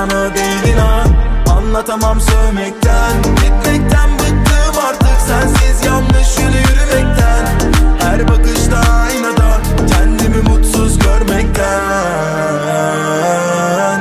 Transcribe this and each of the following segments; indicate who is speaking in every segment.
Speaker 1: sana değil inan. Anlatamam sövmekten, gitmekten bıktım artık sensiz yanlış yolu yürümekten. Her bakışta aynada kendimi mutsuz görmekten.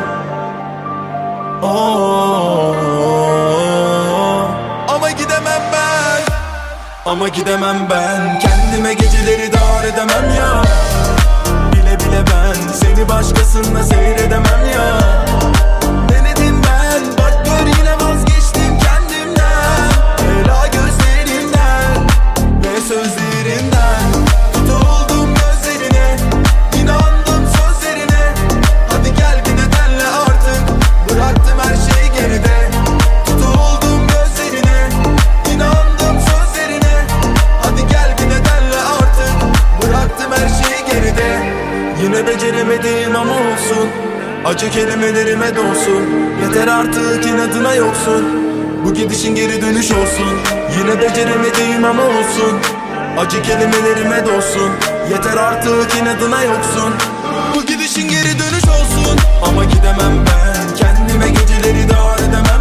Speaker 1: Ama gidemem ben, ama gidemem ben. Kendime geceleri dar edemem ya. Bile bile ben seni başkasında seyredemem ya. Denedim ben, bak gör yine vazgeçtim kendimden. Ela gözlerimden ve sözlerimden. Tutuldum gözlerine, inandım sözlerine. Hadi gel bir nedenle artık, bıraktım her şeyi geride. Tutuldum gözlerine, inandım sözlerine. Hadi gel bir nedenle artık, bıraktım her şeyi geride. Yine beceremedim ama olsun, acı kelimelerime dolsun. Yeter artık inadına yoksun, bu gidişin geri dönüş olsun. Yine beceremedim ama olsun, acı kelimelerime dolsun. Yeter artık inadına yoksun, bu gidişin geri dönüş olsun. Ama gidemem ben, kendime geceleri dar edemem